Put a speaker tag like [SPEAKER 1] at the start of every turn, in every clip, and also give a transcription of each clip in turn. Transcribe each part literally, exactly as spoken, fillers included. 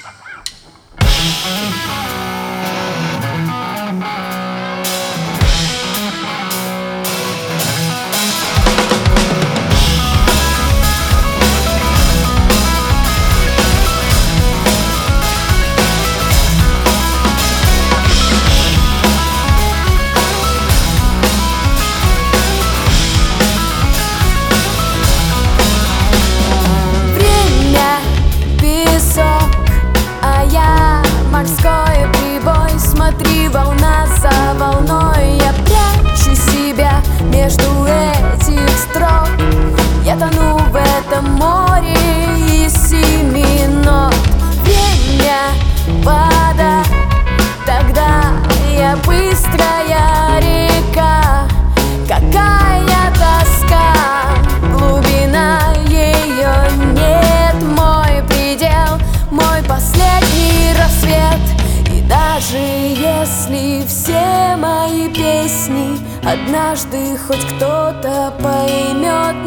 [SPEAKER 1] Морской прибой, смотри, волна за волной. Я прячу себя между этих строк. Я тону в этом море из семи нот. Время, вода, тогда я быстрая река. Какая тоска, глубина ее нет. Мой предел, мой последний рассвет. И даже если все мои песни однажды хоть кто-то поймет,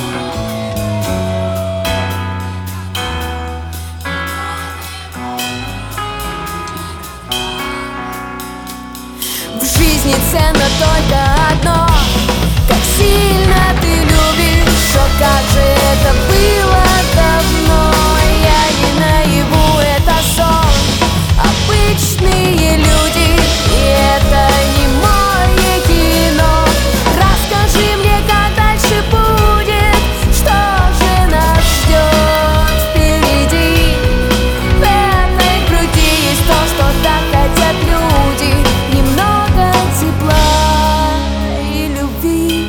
[SPEAKER 1] в жизни ценно только одно: как сильно ты любишь. О, как же это было давно. Я не наяву, это сон. Обычные люди, и это не мое кино. Расскажи мне, как дальше будет, что же нас ждет впереди. В этой груди есть то, что так хотят люди. Немного тепла и любви.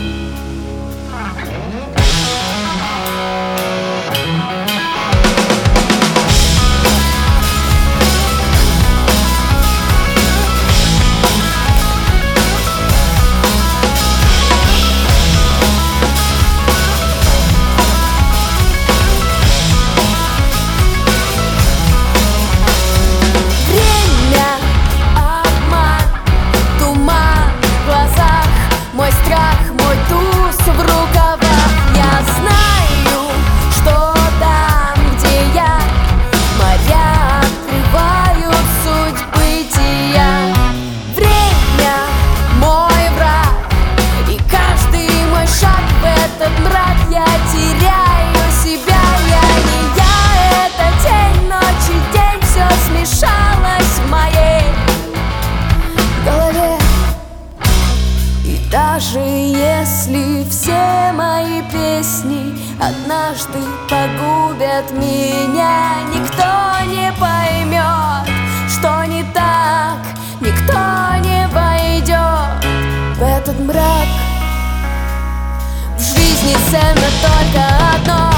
[SPEAKER 1] Я теряю себя, я не я, это тень, ночь и день. Все смешалось в моей голове. И даже если все мои песни однажды погубят меня, никто не поймет, что не так. Никто не войдет в этот мрак. В жизни ценно только одно: